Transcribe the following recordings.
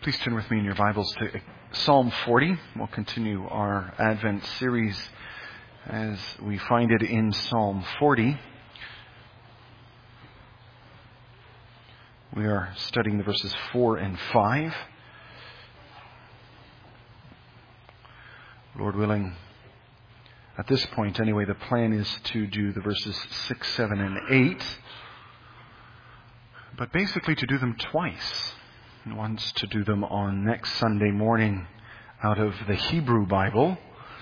Please turn with me in your Bibles to Psalm 40. We'll continue our Advent series as we find it in Psalm 40. We are studying the verses 4 and 5. Lord willing, at this point anyway, the plan is to do the verses 6, 7, and 8. But basically to do them twice. Once to do them on next Sunday morning out of the Hebrew Bible,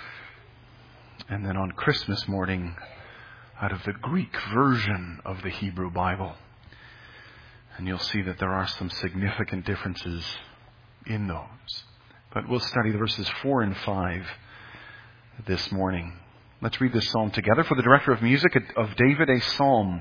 and then on Christmas morning out of the Greek version of the Hebrew Bible. And you'll see that there are some significant differences in those. But we'll study the verses 4 and 5 this morning. Let's read this psalm together. For the director of music of David, a psalm.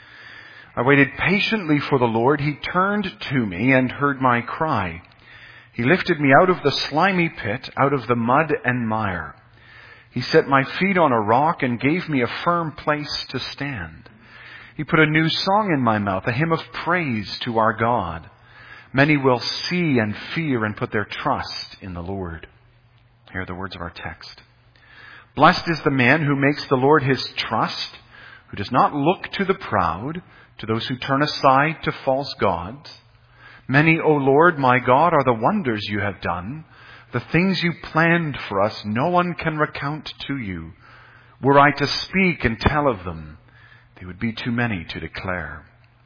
I waited patiently for the Lord. He turned to me and heard my cry. He lifted me out of the slimy pit, out of the mud and mire. He set my feet on a rock and gave me a firm place to stand. He put a new song in my mouth, a hymn of praise to our God. Many will see and fear and put their trust in the Lord. Here are the words of our text. Blessed is the man who makes the Lord his trust, who does not look to the proud, to those who turn aside to false gods. Many, O Lord, my God, are the wonders you have done. The things you planned for us, no one can recount to you. Were I to speak and tell of them, they would be too many to declare.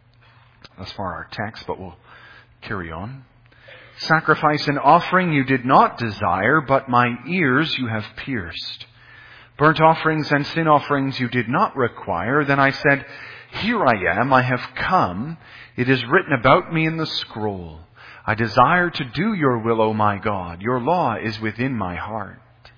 Thus far our text, but we'll carry on. Sacrifice and offering you did not desire, but my ears you have pierced. Burnt offerings and sin offerings you did not require. Then I said, Here I am, I have come. It is written about me in the scroll. I desire to do your will, O my God. Your law is within my heart.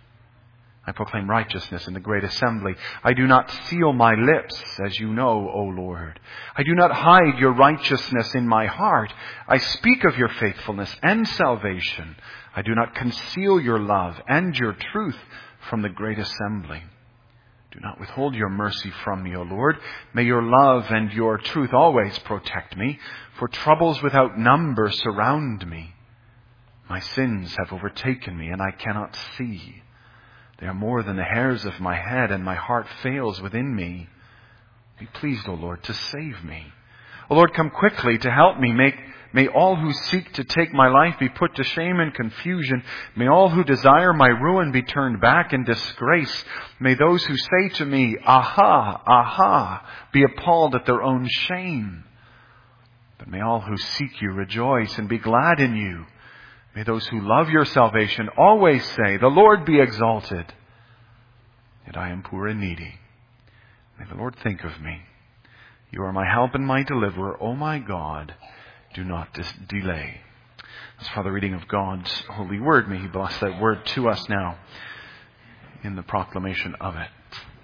I proclaim righteousness in the great assembly. I do not seal my lips, as you know, O Lord. I do not hide your righteousness in my heart. I speak of your faithfulness and salvation. I do not conceal your love and your truth from the great assembly. Do not withhold your mercy from me, O Lord. May your love and your truth always protect me, for troubles without number surround me. My sins have overtaken me, and I cannot see. They are more than the hairs of my head, and my heart fails within me. Be pleased, O Lord, to save me. O Lord, come quickly to help me. May all who seek to take my life be put to shame and confusion. May all who desire my ruin be turned back in disgrace. May those who say to me, Aha, aha, be appalled at their own shame. But may all who seek you rejoice and be glad in you. May those who love your salvation always say, The Lord be exalted. Yet I am poor and needy. May the Lord think of me. You are my help and my deliverer, O my God. Do not delay. As for the reading of God's holy word, may He bless that word to us now in the proclamation of it.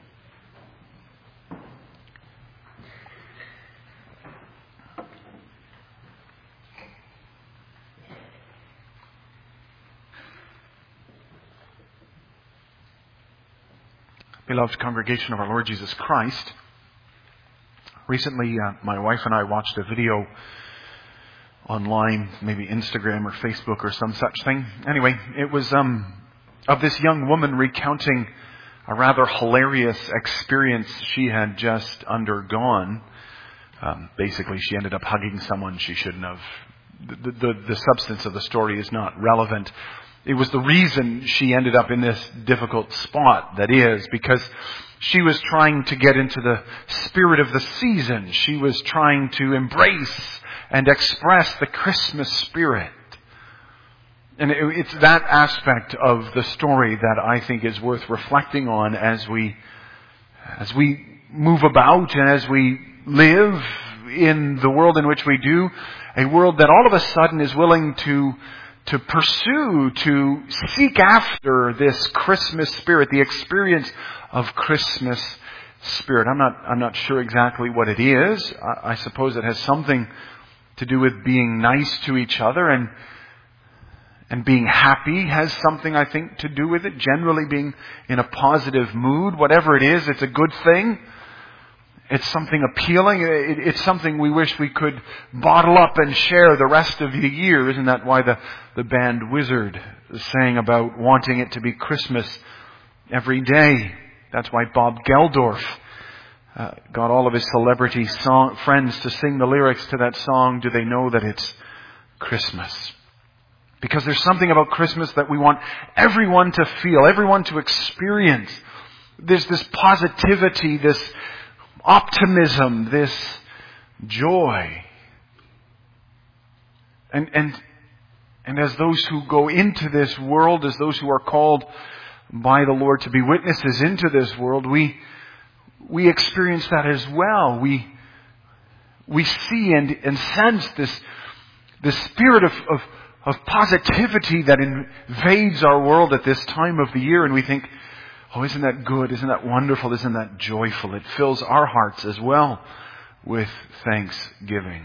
Beloved congregation of our Lord Jesus Christ, recently my wife and I watched a video online, maybe Instagram or Facebook or some such thing. Anyway, it was of this young woman recounting a rather hilarious experience she had just undergone. Basically, she ended up hugging someone she shouldn't have. The substance of the story is not relevant. It was the reason she ended up in this difficult spot, that is, because she was trying to get into the spirit of the season. She was trying to embrace and express the Christmas spirit. And it's that aspect of the story that I think is worth reflecting on as we move about and as we live in the world in which we do, a world that all of a sudden is willing to pursue, to seek after this Christmas spirit, the experience of Christmas spirit. I'm not sure exactly what it is. I suppose it has something to do with being nice to each other, and being happy has something, I think, to do with it. Generally being in a positive mood. Whatever it is, it's a good thing. It's something appealing. It's something we wish we could bottle up and share the rest of the year. Isn't that why the band Wizard sang about wanting it to be Christmas every day? That's why Bob Geldorf got all of his celebrity friends to sing the lyrics to that song, Do They Know That It's Christmas? Because there's something about Christmas that we want everyone to feel, everyone to experience. There's this positivity, this optimism, this joy. And as those who go into this world, as those who are called by the Lord to be witnesses into this world, we experience that as well. We see and sense this spirit of positivity that invades our world at this time of the year, and we think, oh, isn't that good? Isn't that wonderful? Isn't that joyful? It fills our hearts as well with thanksgiving.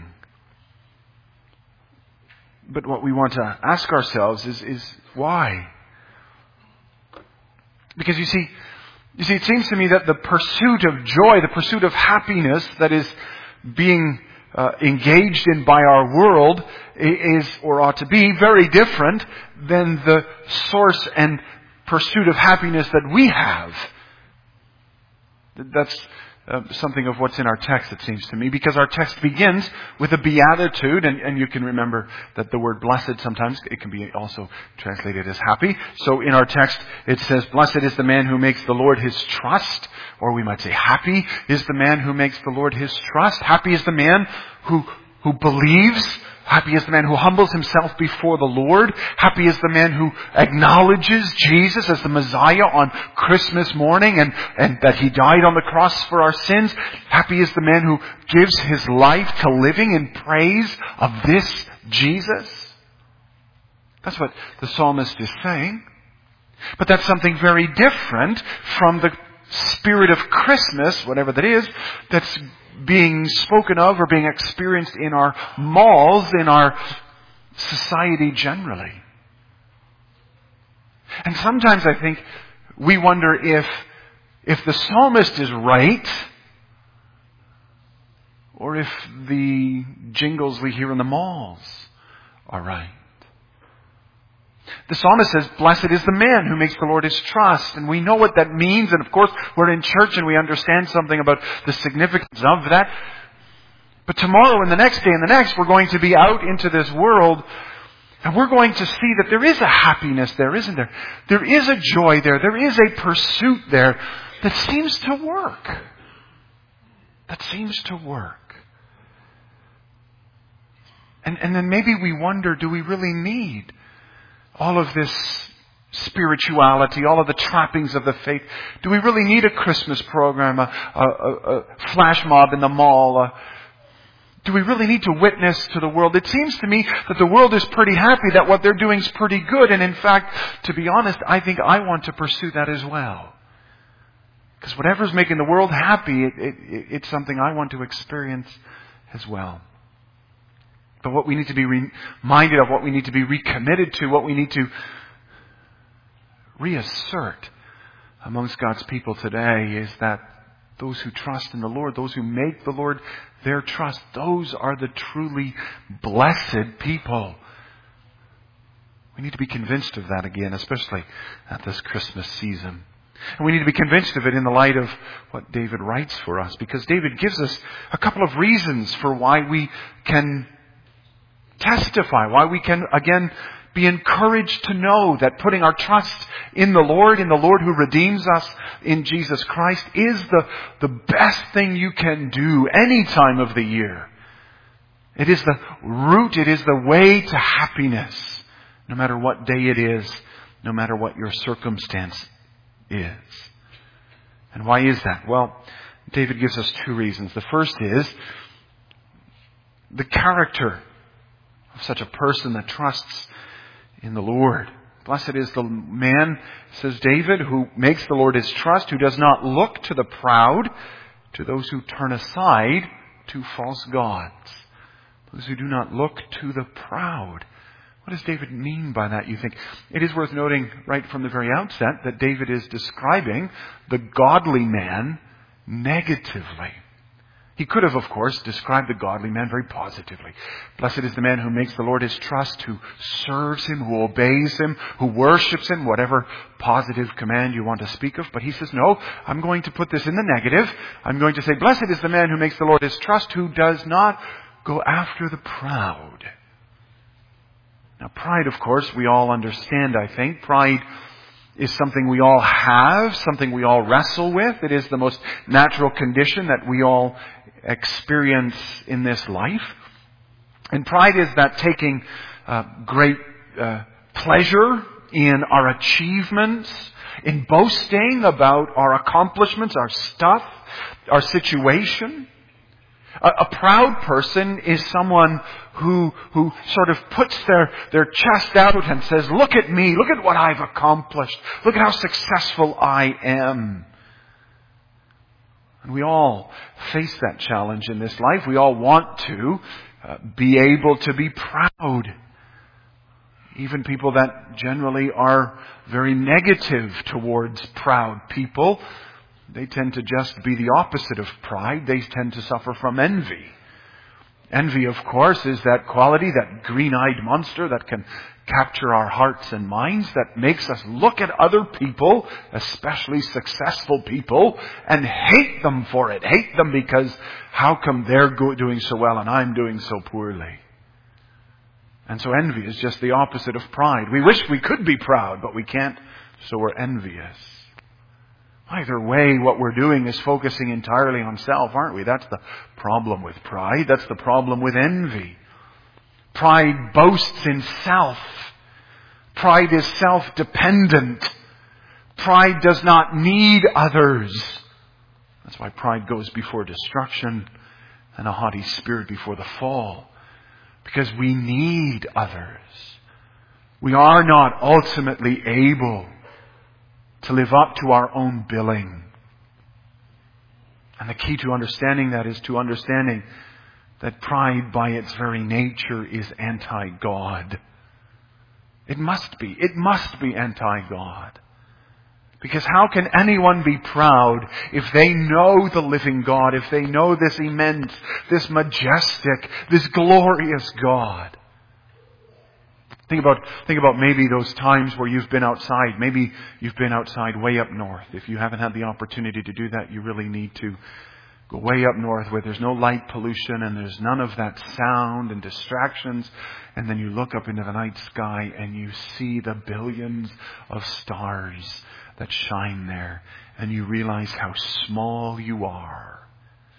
But what we want to ask ourselves is why? Because you see, it seems to me that the pursuit of joy, the pursuit of happiness that is being engaged in by our world is, or ought to be, very different than the source and pursuit of happiness that we have. That's something of what's in our text, it seems to me, because our text begins with a beatitude, and you can remember that the word blessed sometimes, it can be also translated as happy. So in our text it says, blessed is the man who makes the Lord his trust, or we might say happy is the man who makes the Lord his trust. Happy is the man who believes. Happy is the man who humbles himself before the Lord. Happy is the man who acknowledges Jesus as the Messiah on Christmas morning and that He died on the cross for our sins. Happy is the man who gives his life to living in praise of this Jesus. That's what the psalmist is saying. But that's something very different from the spirit of Christmas, whatever that is, that's being spoken of or being experienced in our malls, in our society generally. And sometimes I think we wonder if the psalmist is right, or if the jingles we hear in the malls are right. The psalmist says, blessed is the man who makes the Lord his trust. And we know what that means. And of course, we're in church and we understand something about the significance of that. But tomorrow and the next day and the next, we're going to be out into this world. And we're going to see that there is a happiness there, isn't there? There is a joy there. There is a pursuit there that seems to work. That seems to work. And then maybe we wonder, do we really need all of this spirituality, all of the trappings of the faith? Do we really need a Christmas program, a flash mob in the mall? Do we really need to witness to the world? It seems to me that the world is pretty happy, that what they're doing is pretty good. And in fact, to be honest, I think I want to pursue that as well. Because whatever's making the world happy, it's something I want to experience as well. But what we need to be reminded of, what we need to be recommitted to, what we need to reassert amongst God's people today is that those who trust in the Lord, those who make the Lord their trust, those are the truly blessed people. We need to be convinced of that again, especially at this Christmas season. And we need to be convinced of it in the light of what David writes for us, because David gives us a couple of reasons for why we can testify, why we can, again, be encouraged to know that putting our trust in the Lord who redeems us, in Jesus Christ, is the best thing you can do any time of the year. It is the route, it is the way to happiness, no matter what day it is, no matter what your circumstance is. And why is that? Well, David gives us two reasons. The first is the character of such a person that trusts in the Lord. Blessed is the man, says David, who makes the Lord his trust, who does not look to the proud, to those who turn aside to false gods. Those who do not look to the proud. What does David mean by that, you think? It is worth noting right from the very outset that David is describing the godly man negatively. He could have, of course, described the godly man very positively. Blessed is the man who makes the Lord his trust, who serves Him, who obeys Him, who worships Him, whatever positive command you want to speak of. But he says, no, I'm going to put this in the negative. I'm going to say, blessed is the man who makes the Lord his trust, who does not go after the proud. Now, pride, of course, we all understand, I think. Pride is something we all have, something we all wrestle with. It is the most natural condition that we all experience in this life. And pride is that taking great pleasure in our achievements, in boasting about our accomplishments, our stuff, our situation. A proud person is someone who sort of puts their chest out and says, look at me, look at what I've accomplished, look at how successful I am. And we all face that challenge in this life. We all want to be able to be proud. Even people that generally are very negative towards proud people, they tend to just be the opposite of pride. They tend to suffer from envy. Envy, of course, is that quality, that green-eyed monster that can capture our hearts and minds, that makes us look at other people, especially successful people, and hate them for it. Hate them because how come they're doing so well and I'm doing so poorly? And so envy is just the opposite of pride. We wish we could be proud, but we can't, so we're envious. Either way, what we're doing is focusing entirely on self, aren't we? That's the problem with pride. That's the problem with envy. Pride boasts in self. Pride is self-dependent. Pride does not need others. That's why pride goes before destruction and a haughty spirit before the fall. Because we need others. We are not ultimately able to live up to our own billing. And the key to understanding that is to understanding that pride by its very nature is anti-God. It must be. It must be anti-God. Because how can anyone be proud if they know the living God, if they know this immense, this majestic, this glorious God? Think about maybe those times where you've been outside. Maybe you've been outside way up north. If you haven't had the opportunity to do that, you really need to go way up north where there's no light pollution and there's none of that sound and distractions. And then you look up into the night sky and you see the billions of stars that shine there. And you realize how small you are.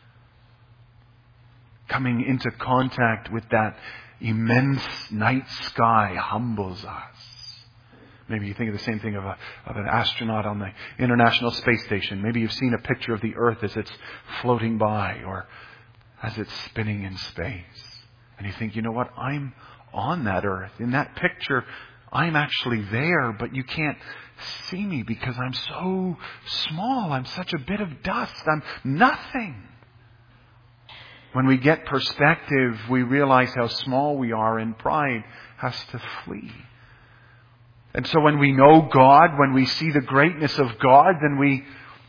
Coming into contact with that immense night sky humbles us. Maybe you think of the same thing of an astronaut on the International Space Station. Maybe you've seen a picture of the Earth as it's floating by or as it's spinning in space. And you think, you know what? I'm on that Earth. In that picture, I'm actually there, but you can't see me because I'm so small. I'm such a bit of dust. I'm nothing. When we get perspective, we realize how small we are, and pride has to flee. And so when we know God, when we see the greatness of God, then we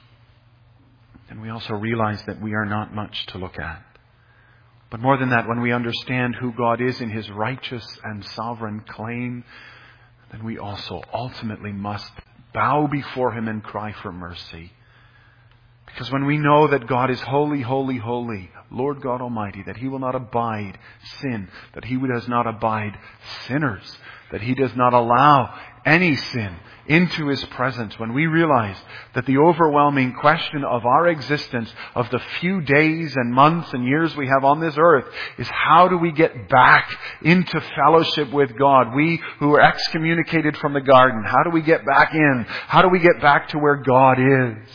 also realize that we are not much to look at. But more than that, when we understand who God is in His righteous and sovereign claim, then we also ultimately must bow before Him and cry for mercy. Because when we know that God is holy, holy, holy, Lord God Almighty, that He will not abide sin, that He does not abide sinners, that He does not allow any sin into His presence, when we realize that the overwhelming question of our existence, of the few days and months and years we have on this earth, is how do we get back into fellowship with God? We who were excommunicated from the garden, how do we get back in? How do we get back to where God is?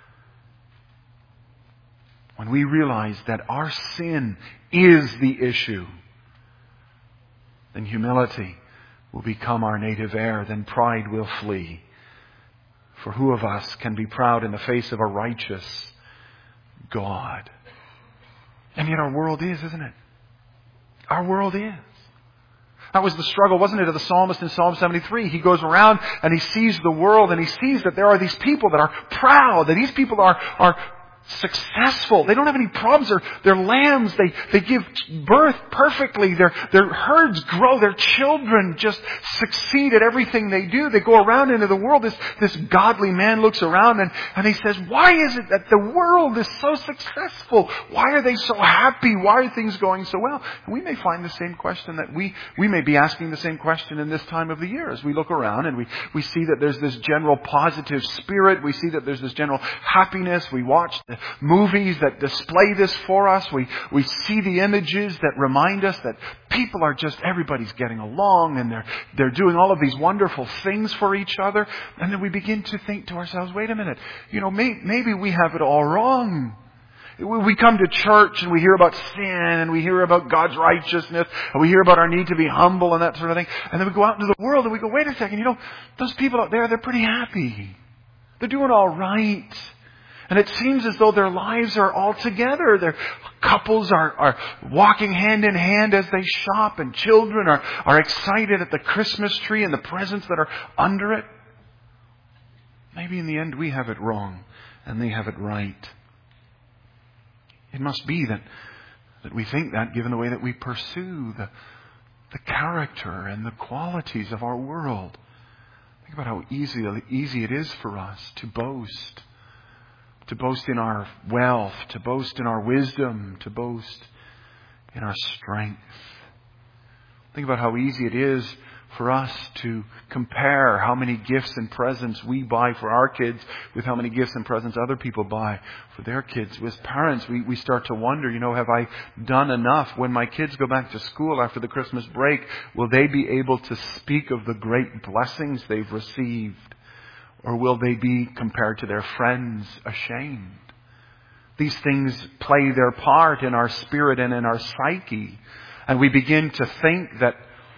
When we realize that our sin is the issue, then humility will become our native air. Then pride will flee. For who of us can be proud in the face of a righteous God? And yet our world is, isn't it? Our world is. That was the struggle, wasn't it, of the psalmist in Psalm 73. He goes around and he sees the world and he sees that there are these people that are proud, that these people are successful. They don't have any problems. They're lambs. They give birth perfectly. Their herds grow. Their children just succeed at everything they do. They go around into the world. This godly man looks around and he says, why is it that the world is so successful? Why are they so happy? Why are things going so well? And we may find the same question that we may be asking the same question in this time of the year as we look around and we see that there's this general positive spirit. We see that there's this general happiness. We watch the movies that display this for us. We see the images that remind us that people are just, everybody's getting along and they're doing all of these wonderful things for each other. And then we begin to think to ourselves, wait a minute, maybe we have it all wrong. We come to church and we hear about sin and we hear about God's righteousness and we hear about our need to be humble and that sort of thing. And then we go out into the world and we go, wait a second, those people out there, they're pretty happy. They're doing all right. And it seems as though their lives are all together. Their couples are walking hand in hand as they shop, and children are excited at the Christmas tree and the presents that are under it. Maybe in the end we have it wrong and they have it right. It must be that we think that, given the way that we pursue the character and the qualities of our world. Think about how easy it is for us to boast. To boast in our wealth, to boast in our wisdom, to boast in our strength. Think about how easy it is for us to compare how many gifts and presents we buy for our kids with how many gifts and presents other people buy for their kids. As parents, we start to wonder, have I done enough? When my kids go back to school after the Christmas break, will they be able to speak of the great blessings they've received? Or will they be, compared to their friends, ashamed? These things play their part in our spirit and in our psyche. And we begin to think that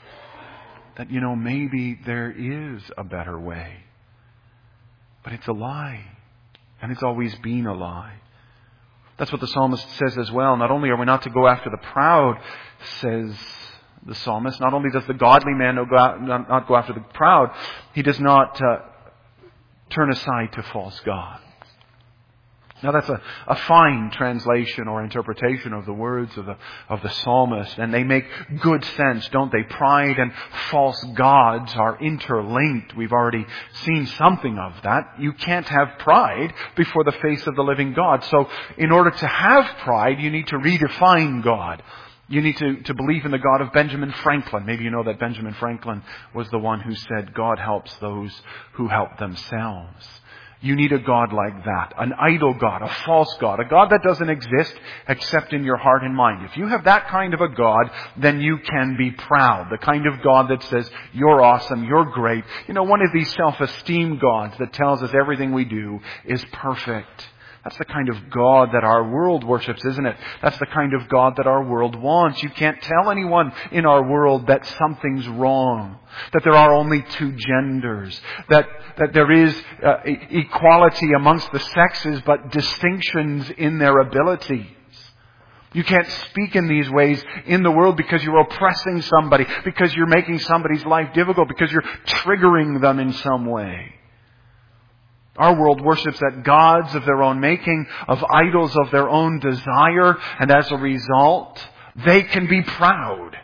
maybe there is a better way. But it's a lie. And it's always been a lie. That's what the psalmist says as well. Not only are we not to go after the proud, says the psalmist, not only does the godly man not go after the proud, he does not turn aside to false gods. Now that's a fine translation or interpretation of the words of the psalmist, and they make good sense, don't they? Pride and false gods are interlinked. We've already seen something of that. You can't have pride before the face of the living God. So in order to have pride, you need to redefine God. You need to believe in the God of Benjamin Franklin. Maybe you know that Benjamin Franklin was the one who said, God helps those who help themselves. You need a God like that, an idol God, a false God, a God that doesn't exist except in your heart and mind. If you have that kind of a God, then you can be proud. The kind of God that says, you're awesome, you're great. One of these self-esteem gods that tells us everything we do is perfect. That's the kind of God that our world worships, isn't it? That's the kind of God that our world wants. You can't tell anyone in our world that something's wrong, that there are only two genders, that there is equality amongst the sexes, but distinctions in their abilities. You can't speak in these ways in the world because you're oppressing somebody, because you're making somebody's life difficult, because you're triggering them in some way. Our world worships at gods of their own making, of idols of their own desire, and as a result, they can be proud.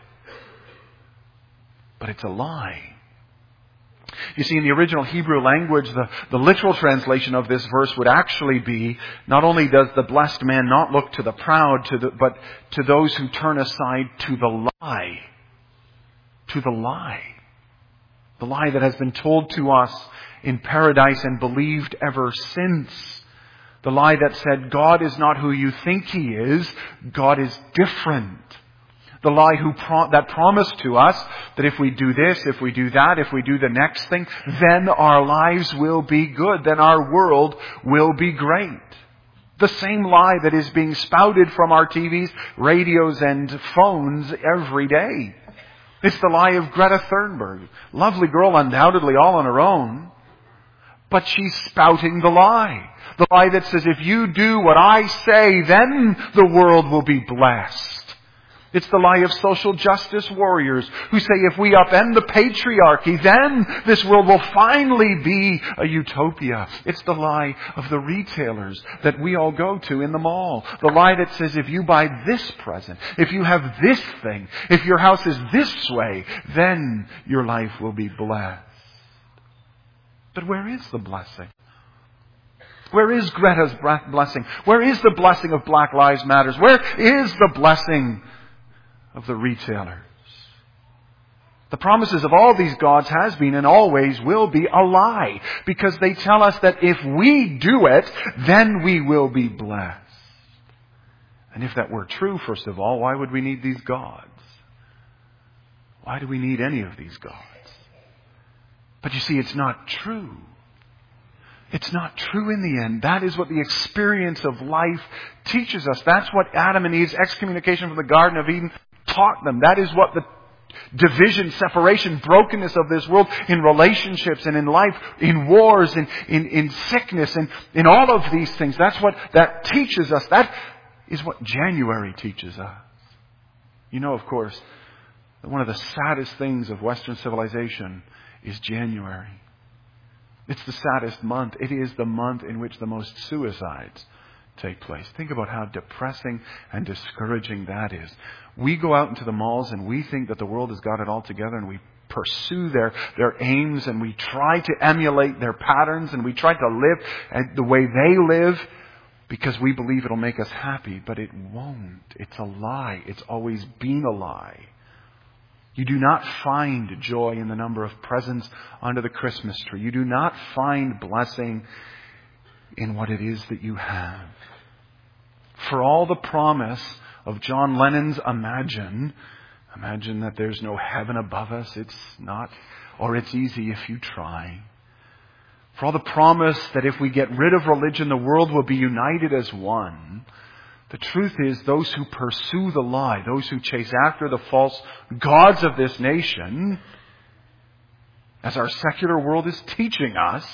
But it's a lie. You see, in the original Hebrew language, the literal translation of this verse would actually be, not only does the blessed man not look to the proud, but to those who turn aside to the lie. To the lie. The lie that has been told to us in paradise and believed ever since. The lie that said, God is not who you think He is. God is different. The lie that promised to us that if we do this, if we do that, if we do the next thing, then our lives will be good. Then our world will be great. The same lie that is being spouted from our TVs, radios and phones every day. It's the lie of Greta Thunberg. Lovely girl, undoubtedly, all on her own. But she's spouting the lie. The lie that says, if you do what I say, then the world will be blessed. It's the lie of social justice warriors who say if we upend the patriarchy, then this world will finally be a utopia. It's the lie of the retailers that we all go to in the mall. The lie that says if you buy this present, if you have this thing, if your house is this way, then your life will be blessed. But where is the blessing? Where is Greta's blessing? Where is the blessing of Black Lives Matter? Where is the blessing of the retailers? The promises of all these gods has been and always will be a lie, because they tell us that if we do it, then we will be blessed. And if that were true, first of all, why would we need these gods? Why do we need any of these gods? But you see, it's not true. It's not true in the end. That is what the experience of life teaches us. That's what Adam and Eve's excommunication from the Garden of Eden taught them. That is what the division, separation, brokenness of this world in relationships and in life, in wars, in sickness, and in all of these things. That's what that teaches us. That is what January teaches us. You know, of course, that one of the saddest things of Western civilization is January. It's the saddest month. It is the month in which the most suicides take place. Think about how depressing and discouraging that is. We go out into the malls and we think that the world has got it all together, and we pursue their aims, and we try to emulate their patterns, and we try to live the way they live because we believe it'll make us happy. But it won't. It's a lie. It's always been a lie. You do not find joy in the number of presents under the Christmas tree. You do not find blessing in what it is that you have. For all the promise of John Lennon's Imagine that there's no heaven above us. It's not, or it's easy if you try. For all the promise that if we get rid of religion, the world will be united as one. The truth is, those who pursue the lie, those who chase after the false gods of this nation, as our secular world is teaching us,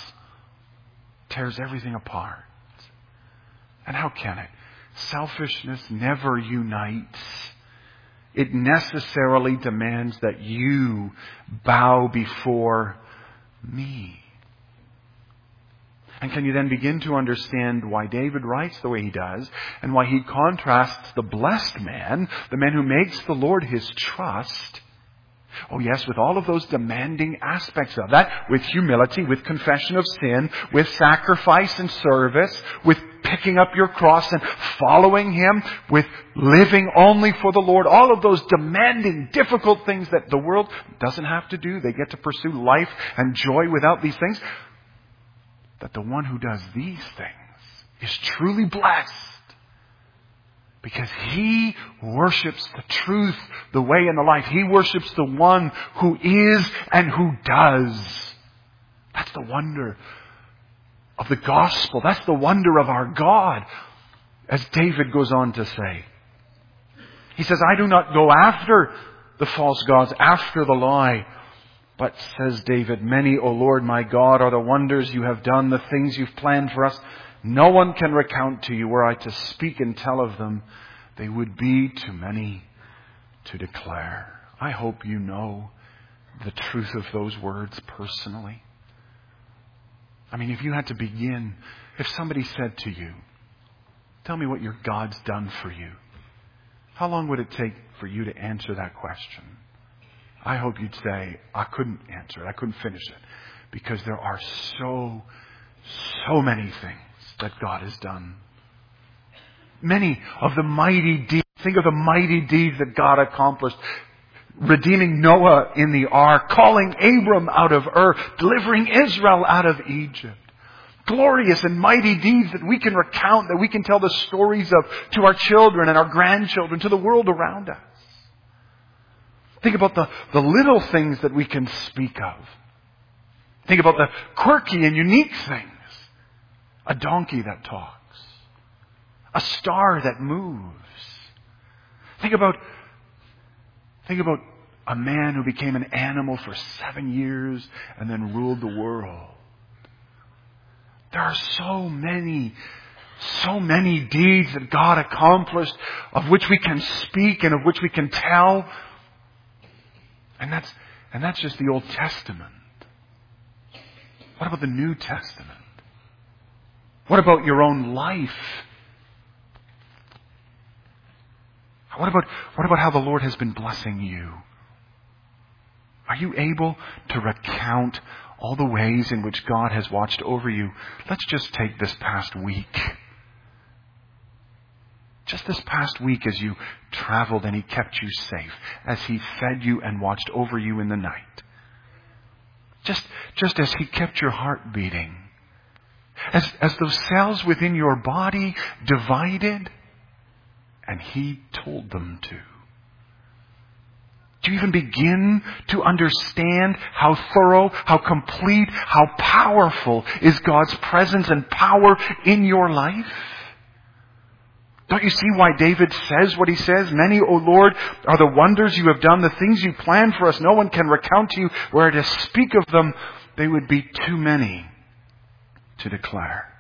tears everything apart. And how can it? Selfishness never unites. It necessarily demands that you bow before me. And can you then begin to understand why David writes the way he does, and why he contrasts the blessed man, the man who makes the Lord his trust, oh yes, with all of those demanding aspects of that, with humility, with confession of sin, with sacrifice and service, with picking up your cross and following Him, with living only for the Lord, all of those demanding, difficult things that the world doesn't have to do. They get to pursue life and joy without these things. That the one who does these things is truly blessed, because he worships the truth, the way, and the life. He worships the one who is and who does. That's the wonder of the gospel. That's the wonder of our God. As David goes on to say, he says, I do not go after the false gods, after the lie. But, says David, many, O Lord my God, are the wonders you have done, the things you've planned for us. No one can recount to you. Were I to speak and tell of them, they would be too many to declare. I hope you know the truth of those words personally. I mean, if you had to begin, if somebody said to you, tell me what your God's done for you, how long would it take for you to answer that question? I hope you'd say, I couldn't answer it. I couldn't finish it. Because there are so many things that God has done. Many of the mighty deeds. Think of the mighty deeds that God accomplished. Redeeming Noah in the ark. Calling Abram out of Ur. Delivering Israel out of Egypt. Glorious and mighty deeds that we can recount, that we can tell the stories of to our children and our grandchildren, to the world around us. Think about the little things that we can speak of. Think about the quirky and unique things. A donkey that talks. A star that moves. Think about a man who became an animal for 7 years and then ruled the world. There are so many So many deeds that God accomplished, of which we can speak and of which we can tell. And that's just the Old Testament. What about the New Testament? What about your own life? What about how the Lord has been blessing you? Are you able to recount all the ways in which God has watched over you? Let's just take this past week. Just this past week as you traveled and He kept you safe, as He fed you and watched over you in the night. Just as He kept your heart beating. As those cells within your body divided and He told them to. Do you even begin to understand how thorough, how complete, how powerful is God's presence and power in your life? Don't you see why David says what he says? Many, O Lord, are the wonders you have done, the things you planned for us. No one can recount to you. Were to speak of them, they would be too many to declare.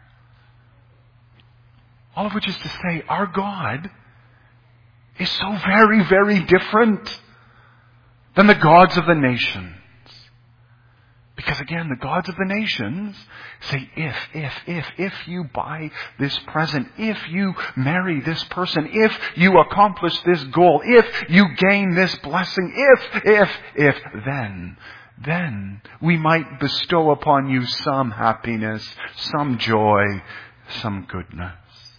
All of which is to say, our God is so very, very different than the gods of the nations. Because again, the gods of the nations say, if you buy this present, if you marry this person, if you accomplish this goal, if you gain this blessing, if, then we might bestow upon you some happiness, some joy, some goodness.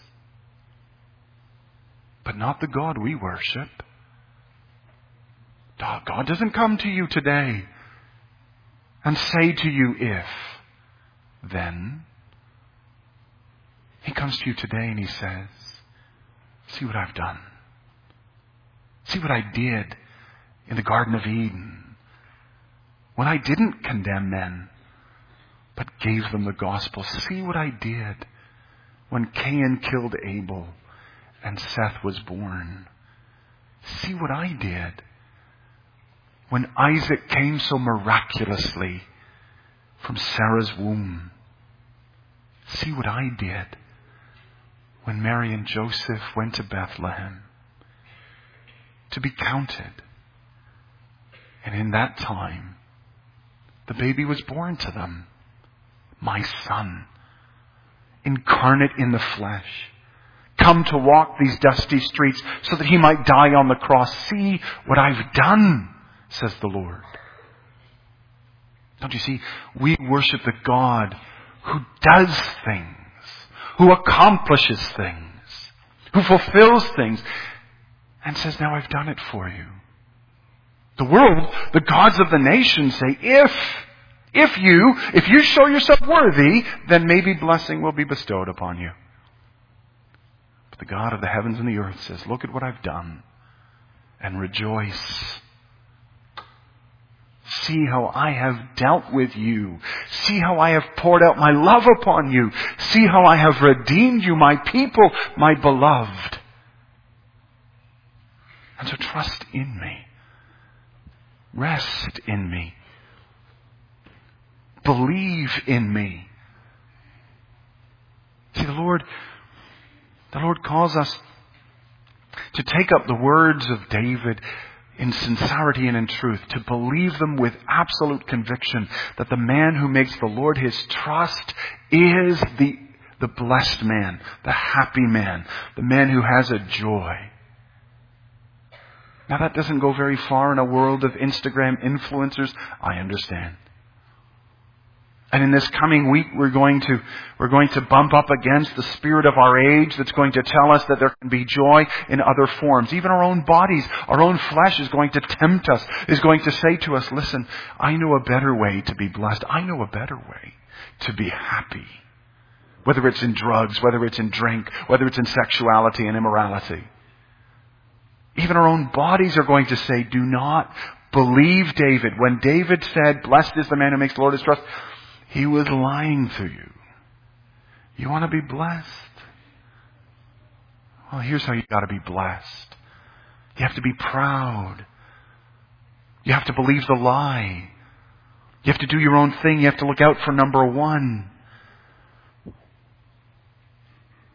But not the God we worship. God doesn't come to you today and say to you, if, then. He comes to you today and He says, see what I've done. See what I did in the Garden of Eden when I didn't condemn men, but gave them the gospel. See what I did when Cain killed Abel and Seth was born. See what I did when Isaac came so miraculously from Sarah's womb. See what I did when Mary and Joseph went to Bethlehem to be counted. And in that time, the baby was born to them. My Son, incarnate in the flesh, come to walk these dusty streets so that He might die on the cross. See what I've done, says the Lord. Don't you see? We worship the God who does things, who accomplishes things, who fulfills things, and says, now I've done it for you. The world, the gods of the nations say, if you show yourself worthy, then maybe blessing will be bestowed upon you. But the God of the heavens and the earth says, look at what I've done and rejoice. See how I have dealt with you. See how I have poured out my love upon you. See how I have redeemed you, my people, my beloved. And so trust in me. Rest in me. Believe in me. See, the Lord calls us to take up the words of David in sincerity and in truth, to believe them with absolute conviction that the man who makes the Lord his trust is the blessed man, the happy man, the man who has a joy. Now that doesn't go very far in a world of Instagram influencers, I understand. And in this coming week, we're going to bump up against the spirit of our age that's going to tell us that there can be joy in other forms. Even our own bodies, our own flesh is going to tempt us, is going to say to us, listen, I know a better way to be blessed. I know a better way to be happy. Whether it's in drugs, whether it's in drink, whether it's in sexuality and immorality. Even our own bodies are going to say, do not believe David. When David said, blessed is the man who makes the Lord his trust, he was lying to you. You want to be blessed? Well, here's how you got to be blessed. You have to be proud. You have to believe the lie. You have to do your own thing. You have to look out for number one.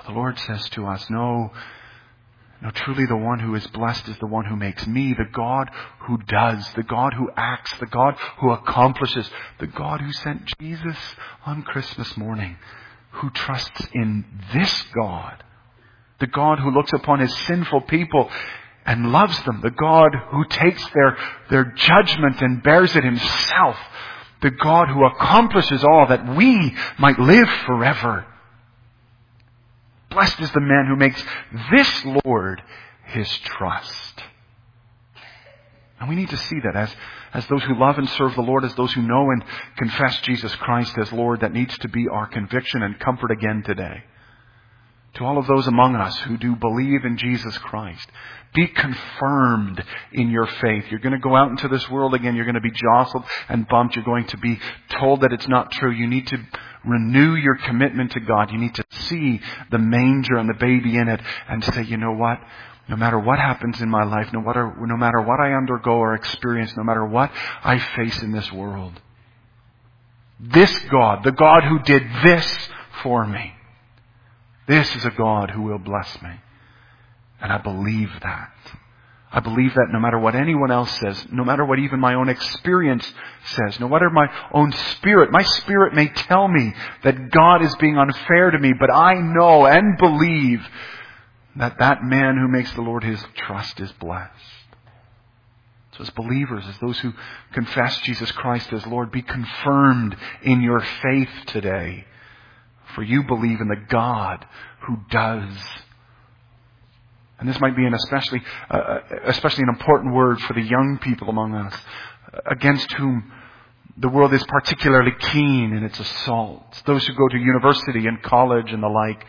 The Lord says to us, no, truly the one who is blessed is the one who makes me, the God who does, the God who acts, the God who accomplishes, the God who sent Jesus on Christmas morning, who trusts in this God, the God who looks upon his sinful people and loves them, the God who takes their judgment and bears it himself, the God who accomplishes all that we might live forever. Blessed is the man who makes this Lord his trust. And we need to see that as those who love and serve the Lord, as those who know and confess Jesus Christ as Lord, that needs to be our conviction and comfort again today. To all of those among us who do believe in Jesus Christ, be confirmed in your faith. You're going to go out into this world again. You're going to be jostled and bumped. You're going to be told that it's not true. You need to renew your commitment to God. You need to see the manger and the baby in it and say, you know what? No matter what happens in my life, no matter what I undergo or experience, no matter what I face in this world, this God, the God who did this for me, this is a God who will bless me. And I believe that. I believe that no matter what anyone else says, no matter what even my own experience says, no matter my own spirit, my spirit may tell me that God is being unfair to me, but I know and believe that that man who makes the Lord his trust is blessed. So as believers, as those who confess Jesus Christ as Lord, be confirmed in your faith today. For you believe in the God who does. And this might be especially an important word for the young people among us, against whom the world is particularly keen in its assaults. Those who go to university and college and the like,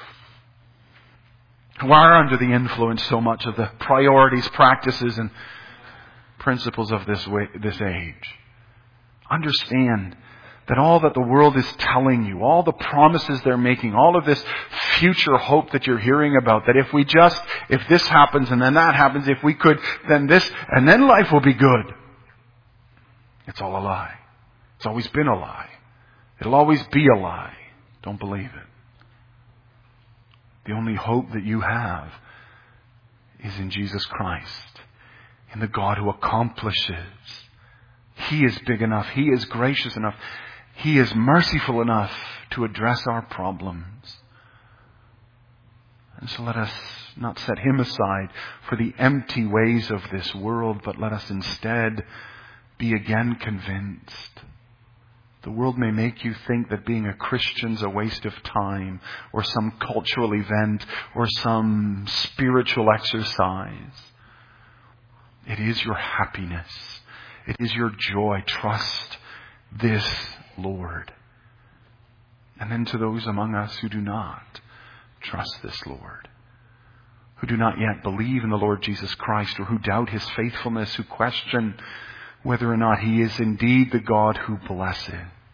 who are under the influence so much of the priorities, practices, and principles of this age. Understand that all that the world is telling you, all the promises they're making, all of this future hope that you're hearing about, that if this happens and then that happens, if we could, then this, and then life will be good. It's all a lie. It's always been a lie. It'll always be a lie. Don't believe it. The only hope that you have is in Jesus Christ, in the God who accomplishes. He is big enough. He is gracious enough. He is merciful enough to address our problems. And so let us not set Him aside for the empty ways of this world, but let us instead be again convinced. The world may make you think that being a Christian's a waste of time, or some cultural event, or some spiritual exercise. It is your happiness. It is your joy. Trust this Lord. And then to those among us who do not trust this Lord, who do not yet believe in the Lord Jesus Christ, or who doubt His faithfulness, who question whether or not He is indeed the God who blesses,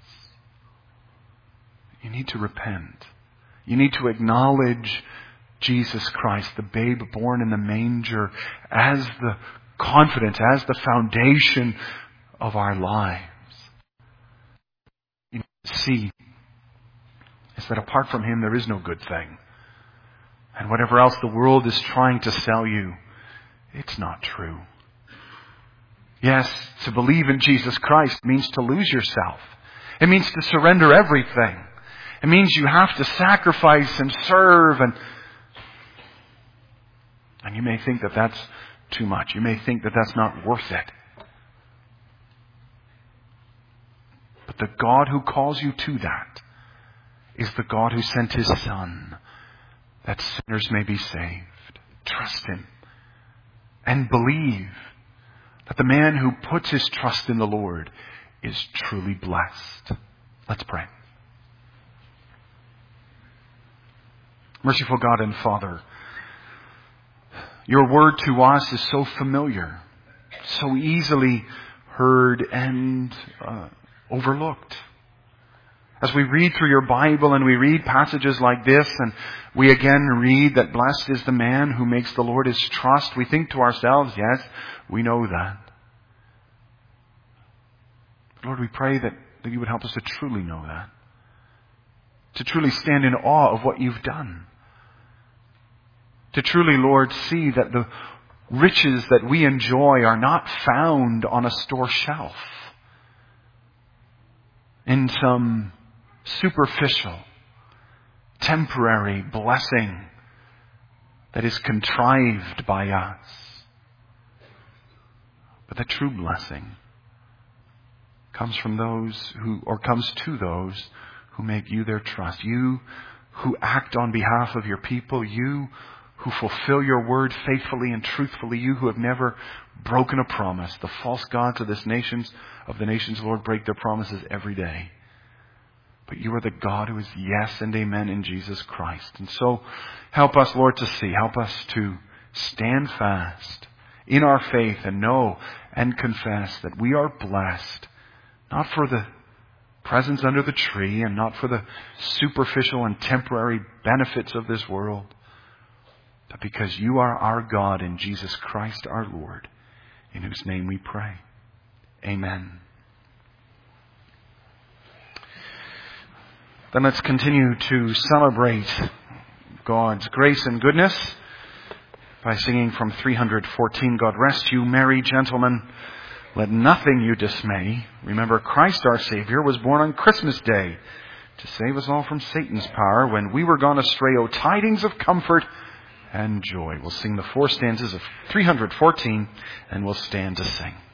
you need to repent. You need to acknowledge Jesus Christ, the babe born in the manger, as the confidence, as the foundation of our lives. You need to see is that apart from Him there is no good thing. And whatever else the world is trying to sell you, it's not true. Yes, to believe in Jesus Christ means to lose yourself. It means to surrender everything. It means you have to sacrifice and serve, and you may think that that's too much. You may think that that's not worth it. But the God who calls you to that is the God who sent His Son, that sinners may be saved. Trust Him and believe that the man who puts his trust in the Lord is truly blessed. Let's pray. Merciful God and Father, Your word to us is so familiar, so easily heard and overlooked. As we read through Your Bible and we read passages like this, and we again read that blessed is the man who makes the Lord his trust, we think to ourselves, yes, we know that. Lord, we pray that You would help us to truly know that, to truly stand in awe of what You've done. To truly, Lord, see that the riches that we enjoy are not found on a store shelf in some superficial, temporary blessing that is contrived by us. But the true blessing comes from comes to those who make you their trust. You who act on behalf of your people. You who fulfill your word faithfully and truthfully. You who have never broken a promise. The false gods of the nations, Lord, break their promises every day. But you are the God who is yes and amen in Jesus Christ. And so help us, Lord, to see. Help us to stand fast in our faith and know and confess that we are blessed, not for the presents under the tree and not for the superficial and temporary benefits of this world, but because you are our God in Jesus Christ our Lord, in whose name we pray. Amen. Then let's continue to celebrate God's grace and goodness by singing from 314, God rest you, merry gentlemen. Let nothing you dismay. Remember, Christ our Savior was born on Christmas Day to save us all from Satan's power when we were gone astray. O tidings of comfort and joy. We'll sing the 4 stanzas of 314 and we'll stand to sing.